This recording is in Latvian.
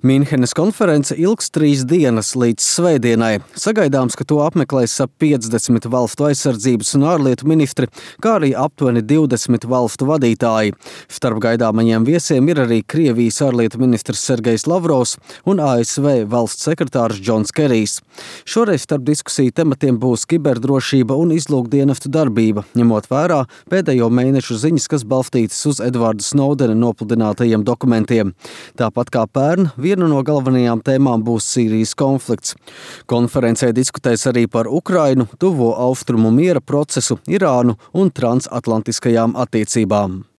Mīnhenes konference ilgs 3 dienas līdz svētdienai. Sagaidāms, ka to apmeklēs ap 50 valstu aizsardzības un ārlietu ministri, kā arī aptuveni 20 valstu vadītāji. Starp gaidāmajiem viesiem ir arī Krievijas ārlietu ministrs Sergejs Lavrovs un ASV valsts sekretārs Džons Kerijs. Šoreiz starp diskusiju tematiem būs kiberdrošība un izlūkdienestu darbība, ņemot vērā pēdējo mēnešu ziņas, kas balstītas uz Edvarda Snowdena nopludinātajiem dokumentiem. Tāpat kā pērn, viena no galvenajām tēmām būs Sīrijas konflikts. Konferencē diskutēs arī par Ukrainu, Tuvo Austrumu miera procesu, Irānu un transatlantiskajām attiecībām.